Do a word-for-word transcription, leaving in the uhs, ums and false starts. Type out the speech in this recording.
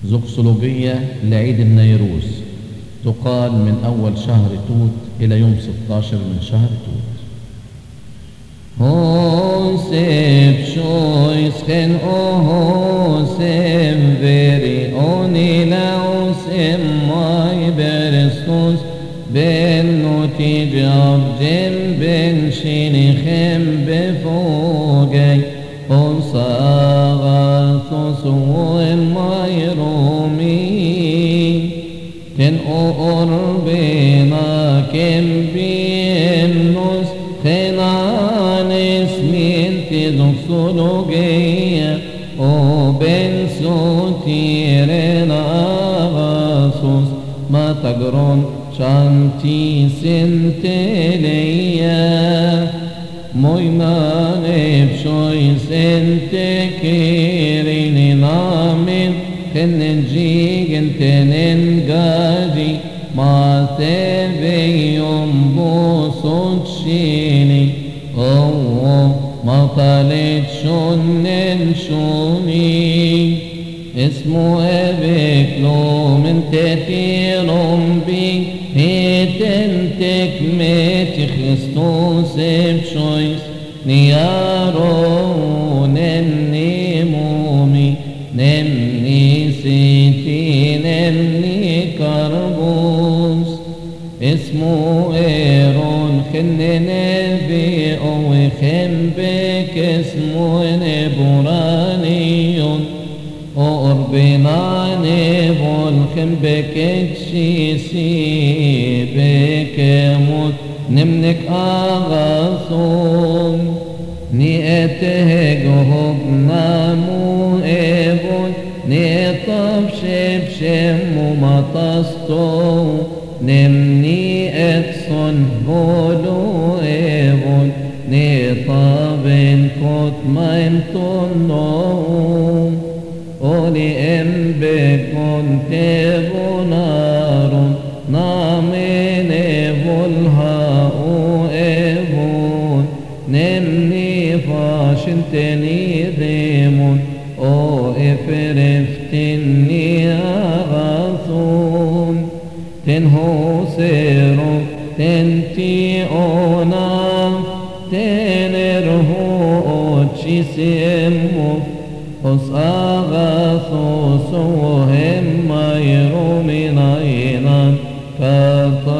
زوكسولوجية لعيد النيروز، تقال من أول شهر توت إلى يوم ستة عشر من شهر توت. Hosep shoisken o hosem veri onilausem mai berestos ben notijab jem ben shinichem befogay osagathos oem mai romi ten o orbena kem biemnos خنان اسمين تزوكسولوجية وبن سوتيرين أغاسوس ما تقرون شانتي سنتليا موينا نبشوي سنتكيرين نامين خننجيجن تننجاجي ما تبيهم بوسوت شيني أوه ما طالت شنن شوني اسمه أبيك لو من تتيرم بي هيتنتك ميت خستوس بشويس نيارون النمومي نمني سيتي نمني كربوس اسمه ايرون خن نبي او خن بك اسمه نبرانيون وقربنا نبول خن بك تشيسي بك موت نمنك اغاثون نيأتهجهب نامو ايبون نيطب شبشم ومطستو نمني اتسون هولو ايبون نيطابن كوت ما انتونو اولي ام بكون تبونارون نامن ايبولها او ايبون نمني فاشن تنيدمون او افرفتني اغاثون تنهو سيرو تنتي اونا تنرهو تشيسيمو os agathos o hem mayro minainan kata